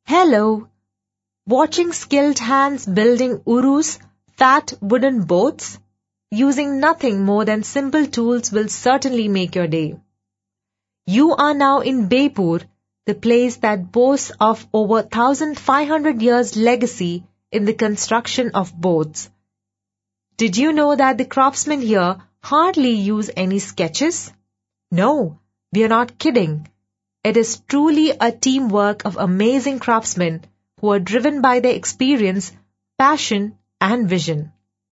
Hello! Watching skilled hands building urus, fat wooden boats, using nothing more than simple tools will certainly make your day. You are now in Bepur, the place that boasts of over 1,500 years legacy in the construction of boats. Did you know that the craftsmen here hardly use any sketches? No, we are not kidding. It is truly a teamwork of amazing craftsmen who are driven by their experience, passion, and vision.